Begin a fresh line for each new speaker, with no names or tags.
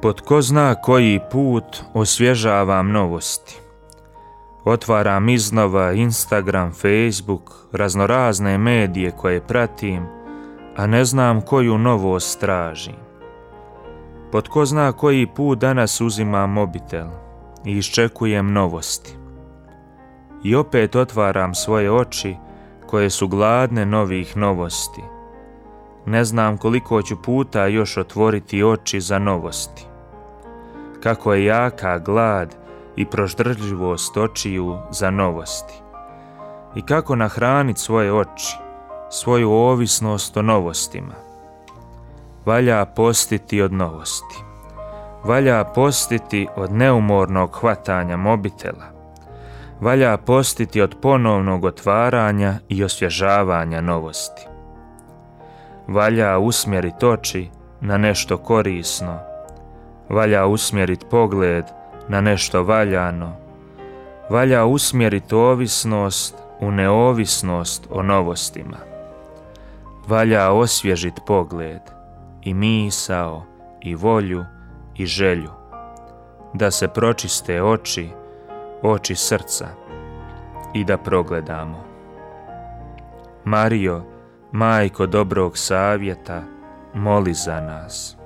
Po tko zna koji put osvježavam novosti. Otvaram iznova Instagram, Facebook, raznorazne medije koje pratim, a ne znam koju novost tražim. Po tko zna koji put danas uzimam mobitel i iščekujem novosti. I opet otvaram svoje oči koje su gladne novih novosti. Ne znam koliko ću puta još otvoriti oči za novosti. Kako je jaka glad i proždržljivost očiju za novosti. I kako nahraniti svoje oči, svoju ovisnost o novostima. Valja postiti od novosti. Valja postiti od neumornog hvatanja mobitela. Valja postiti od ponovnog otvaranja i osvježavanja novosti. Valja usmjeriti oči na nešto korisno. Valja usmjeriti pogled na nešto valjano. Valja usmjeriti ovisnost u neovisnost o novostima. Valja osvježiti pogled i misao i volju i želju. Da se pročiste oči srca i da progledamo. Marijo, majko dobrog savjeta, moli za nas.